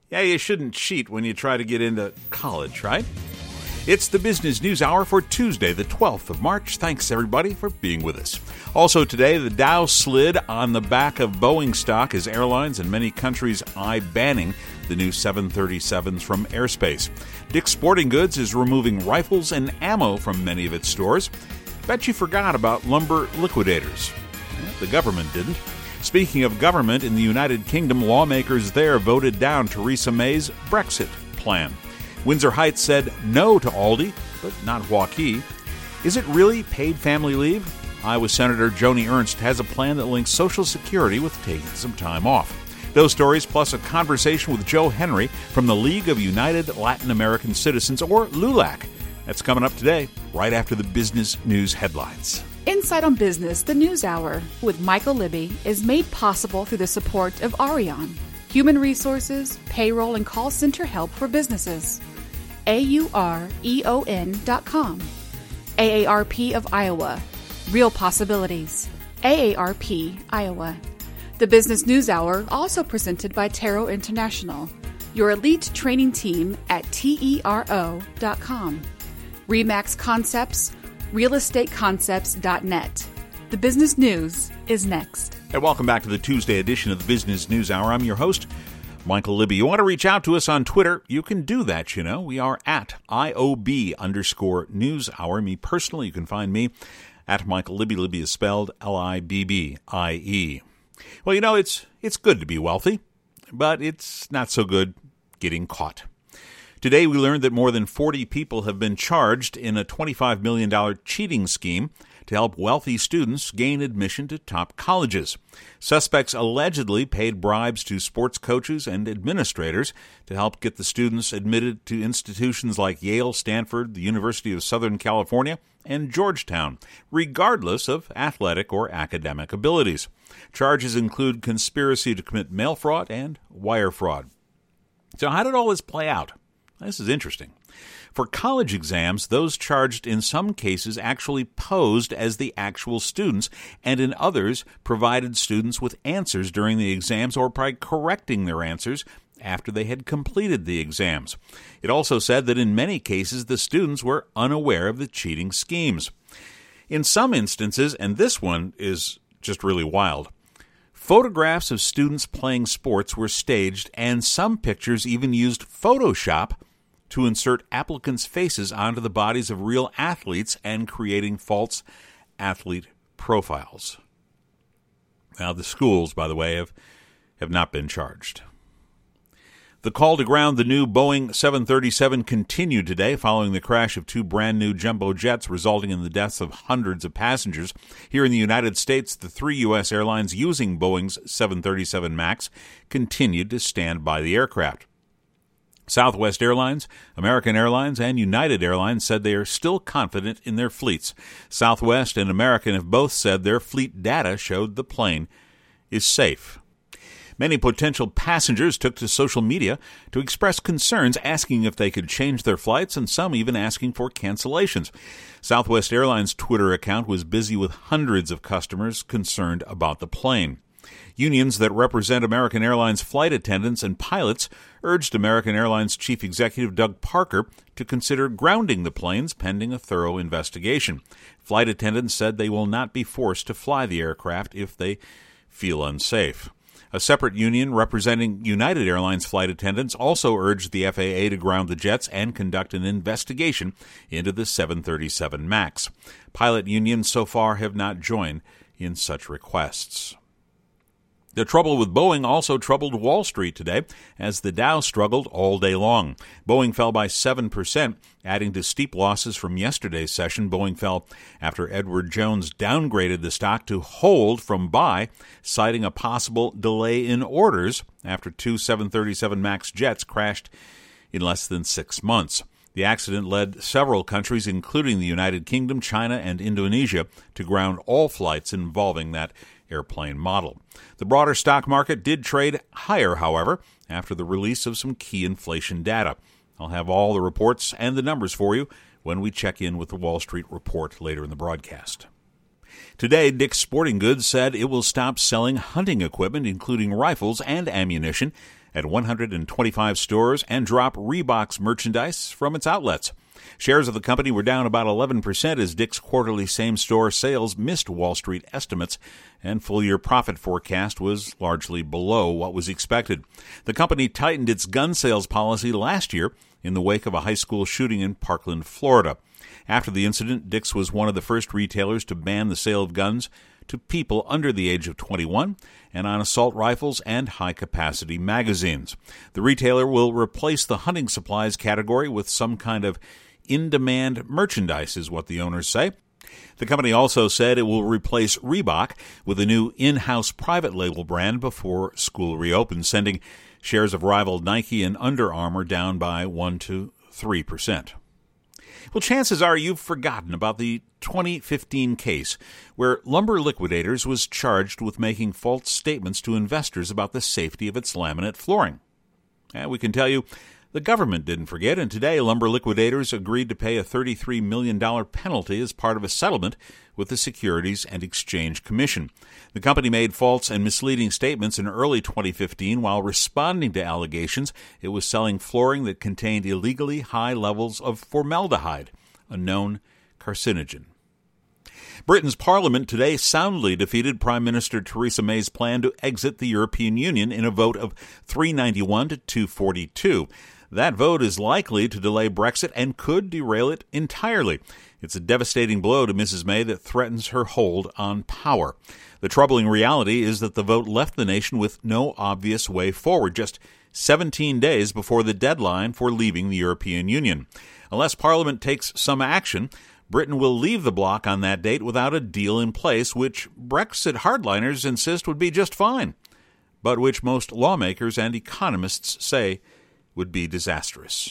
Yeah, you shouldn't cheat when you try to get into college, right? It's the Business News Hour for Tuesday, the 12th of March. Thanks, everybody, for being with us. Also today, the Dow slid on the back of Boeing stock as airlines in many countries eye banning the new 737s from airspace. Dick's Sporting Goods is removing rifles and ammo from many of its stores. Bet you forgot about lumber liquidators. The government didn't. Speaking of government, in the United Kingdom, lawmakers there voted down Theresa May's Brexit plan. Windsor Heights said no to Aldi, but not Waukee. Is it really paid family leave? Iowa Senator Joni Ernst has a plan that links Social Security with taking some time off. Those stories, plus a conversation with Joe Henry from the League of United Latin American Citizens, or LULAC. That's coming up today, right after the business news headlines. Insight on Business, the News Hour, with Michael Libby, is made possible through the support of Arion, human resources, payroll, and call center help for businesses. AUREON.com. AARP of Iowa. Real possibilities. AARP, Iowa. The Business News Hour, also presented by Taro International, your elite training team at TERO.com. RE/MAX Concepts, realestateconcepts.net. The business news is next. And welcome back to the Tuesday edition of the Business News Hour. I'm your host, Michael Libby. You want to reach out to us on Twitter? You can do that, you know. We are at IOB_News Hour. Me personally, you can find me at Michael Libby. Libby is spelled Libbie. Well, you know, it's good to be wealthy, but it's not so good getting caught. Today, we learned that more than 40 people have been charged in a $25 million cheating scheme to help wealthy students gain admission to top colleges. Suspects allegedly paid bribes to sports coaches and administrators to help get the students admitted to institutions like Yale, Stanford, the University of Southern California, and Georgetown, regardless of athletic or academic abilities. Charges include conspiracy to commit mail fraud and wire fraud. So how did all this play out? This is interesting. For college exams, those charged in some cases actually posed as the actual students, and in others provided students with answers during the exams or by correcting their answers after they had completed the exams. It also said that in many cases the students were unaware of the cheating schemes. In some instances, and this one is just really wild, photographs of students playing sports were staged, and some pictures even used Photoshop to insert applicants' faces onto the bodies of real athletes and creating false athlete profiles. Now, the schools, by the way, have not been charged. The call to ground the new Boeing 737 continued today following the crash of two brand-new jumbo jets, resulting in the deaths of hundreds of passengers. Here in the United States, the three U.S. airlines using Boeing's 737 MAX continued to stand by the aircraft. Southwest Airlines, American Airlines, and United Airlines said they are still confident in their fleets. Southwest and American have both said their fleet data showed the plane is safe. Many potential passengers took to social media to express concerns, asking if they could change their flights, and some even asking for cancellations. Southwest Airlines' Twitter account was busy with hundreds of customers concerned about the plane. Unions that represent American Airlines flight attendants and pilots urged American Airlines Chief Executive Doug Parker to consider grounding the planes pending a thorough investigation. Flight attendants said they will not be forced to fly the aircraft if they feel unsafe. A separate union representing United Airlines flight attendants also urged the FAA to ground the jets and conduct an investigation into the 737 MAX. Pilot unions so far have not joined in such requests. The trouble with Boeing also troubled Wall Street today as the Dow struggled all day long. Boeing fell by 7%, adding to steep losses from yesterday's session. Boeing fell after Edward Jones downgraded the stock to hold from buy, citing a possible delay in orders after two 737 MAX jets crashed in less than 6 months. The accident led several countries, including the United Kingdom, China, and Indonesia, to ground all flights involving that airplane model. The broader stock market did trade higher, however, after the release of some key inflation data. I'll have all the reports and the numbers for you when we check in with the Wall Street Report later in the broadcast. Today, Dick's Sporting Goods said it will stop selling hunting equipment, including rifles and ammunition, at 125 stores and drop Reebok's merchandise from its outlets. Shares of the company were down about 11% as Dick's quarterly same-store sales missed Wall Street estimates, and full-year profit forecast was largely below what was expected. The company tightened its gun sales policy last year in the wake of a high school shooting in Parkland, Florida. After the incident, Dick's was one of the first retailers to ban the sale of guns to people under the age of 21 and on assault rifles and high-capacity magazines. The retailer will replace the hunting supplies category with some kind of in-demand merchandise, is what the owners say. The company also said it will replace Reebok with a new in-house private label brand before school reopens, sending shares of rival Nike and Under Armour down by 1 to 3%. Well, chances are you've forgotten about the 2015 case where Lumber Liquidators was charged with making false statements to investors about the safety of its laminate flooring. And we can tell you the government didn't forget, and today Lumber Liquidators agreed to pay a $33 million penalty as part of a settlement with the Securities and Exchange Commission. The company made false and misleading statements in early 2015 while responding to allegations it was selling flooring that contained illegally high levels of formaldehyde, a known carcinogen. Britain's Parliament today soundly defeated Prime Minister Theresa May's plan to exit the European Union in a vote of 391 to 242. That vote is likely to delay Brexit and could derail it entirely. It's a devastating blow to Mrs. May that threatens her hold on power. The troubling reality is that the vote left the nation with no obvious way forward, just 17 days before the deadline for leaving the European Union. Unless Parliament takes some action, Britain will leave the bloc on that date without a deal in place, which Brexit hardliners insist would be just fine, but which most lawmakers and economists say would be disastrous.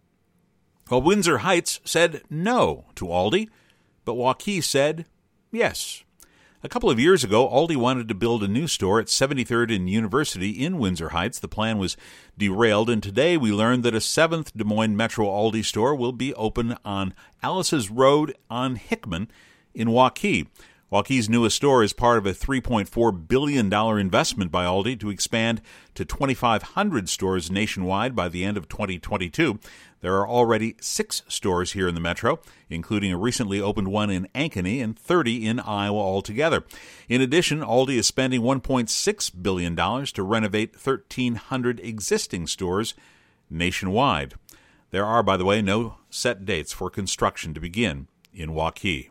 Well, Windsor Heights said no to Aldi, but Waukee said yes. A couple of years ago, Aldi wanted to build a new store at 73rd and University in Windsor Heights. The plan was derailed, and today we learned that a 7th Des Moines Metro Aldi store will be open on Alice's Road on Hickman in Waukee. Waukee's newest store is part of a $3.4 billion investment by Aldi to expand to 2,500 stores nationwide by the end of 2022. There are already 6 stores here in the metro, including a recently opened one in Ankeny and 30 in Iowa altogether. In addition, Aldi is spending $1.6 billion to renovate 1,300 existing stores nationwide. There are, by the way, no set dates for construction to begin in Waukee.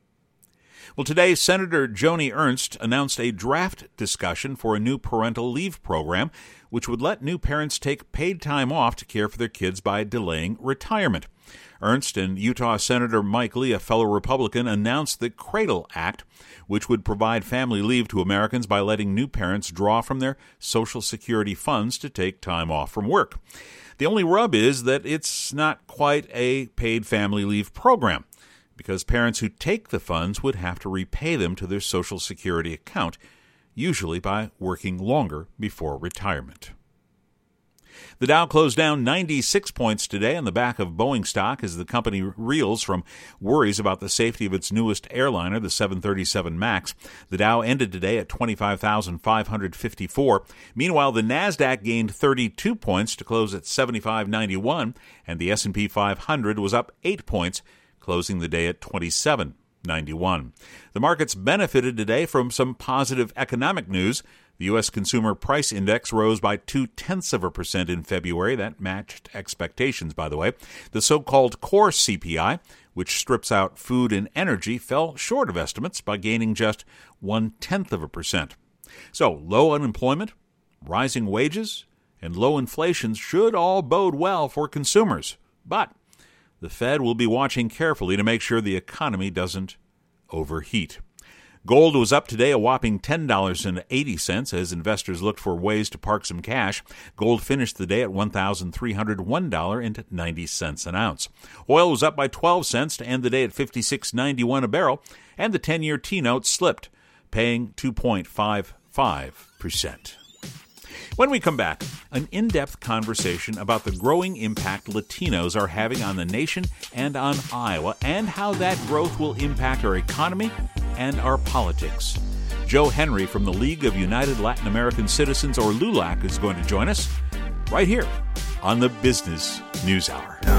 Well, today, Senator Joni Ernst announced a draft discussion for a new parental leave program, which would let new parents take paid time off to care for their kids by delaying retirement. Ernst and Utah Senator Mike Lee, a fellow Republican, announced the Cradle Act, which would provide family leave to Americans by letting new parents draw from their Social Security funds to take time off from work. The only rub is that it's not quite a paid family leave program, because parents who take the funds would have to repay them to their Social Security account, usually by working longer before retirement. The Dow closed down 96 points today on the back of Boeing stock as the company reels from worries about the safety of its newest airliner, the 737 MAX. The Dow ended today at 25,554. Meanwhile, the Nasdaq gained 32 points to close at 75.91, and the S&P 500 was up 8 points, closing the day at 27.91. The markets benefited today from some positive economic news. The U.S. Consumer Price Index rose by 0.2% in February. That matched expectations, by the way. The so-called core CPI, which strips out food and energy, fell short of estimates by gaining just 0.1%. So, low unemployment, rising wages, and low inflation should all bode well for consumers. But the Fed will be watching carefully to make sure the economy doesn't overheat. Gold was up today a whopping $10.80 as investors looked for ways to park some cash. Gold finished the day at $1,301.90 an ounce. Oil was up by 12 cents to end the day at $56.91 a barrel, and the 10-year T-note slipped, paying 2.55%. When we come back, an in-depth conversation about the growing impact Latinos are having on the nation and on Iowa, and how that growth will impact our economy and our politics. Joe Henry from the League of United Latin American Citizens, or LULAC, is going to join us. right here on the Business News Hour.